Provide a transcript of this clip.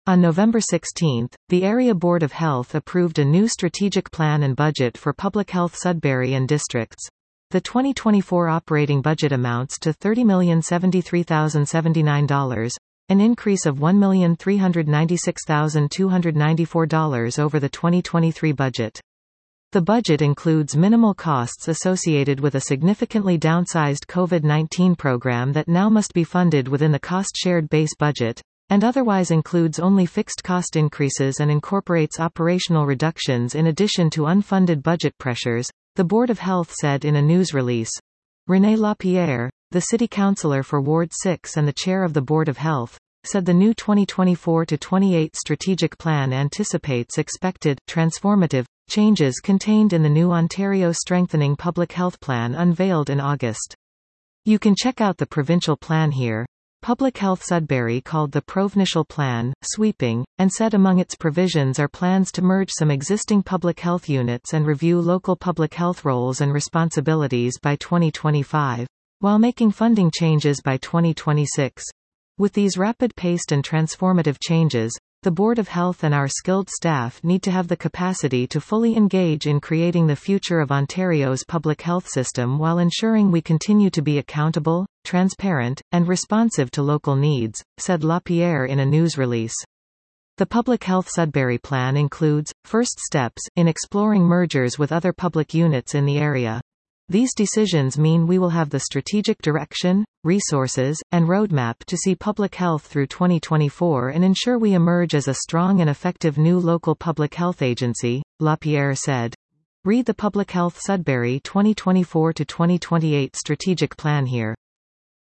On November 16, the Area Board of Health approved a new strategic plan and budget for Public Health Sudbury and districts. The 2024 operating budget amounts to $30,073,079, an increase of $1,396,294 over the 2023 budget. The budget includes minimal costs associated with a significantly downsized COVID-19 program that now must be funded within the cost-shared base budget, and otherwise includes only fixed cost increases and incorporates operational reductions in addition to unfunded budget pressures, the Board of Health said in a news release. René Lapierre, the city councillor for Ward 6 and the chair of the Board of Health, said the new 2024-28 strategic plan anticipates expected, transformative, changes contained in the new Ontario Strengthening Public Health Plan unveiled in August. You can check out the provincial plan here. Public Health Sudbury called the provincial plan sweeping, and said among its provisions are plans to merge some existing public health units and review local public health roles and responsibilities by 2025, while making funding changes by 2026. With these rapid-paced and transformative changes, the Board of Health and our skilled staff need to have the capacity to fully engage in creating the future of Ontario's public health system while ensuring we continue to be accountable, transparent, and responsive to local needs, said Lapierre in a news release. The Public Health Sudbury plan includes first steps in exploring mergers with other public units in the area. These decisions mean we will have the strategic direction, resources, and roadmap to see public health through 2024 and ensure we emerge as a strong and effective new local public health agency, Lapierre said. Read the Public Health Sudbury 2024-2028 strategic plan here.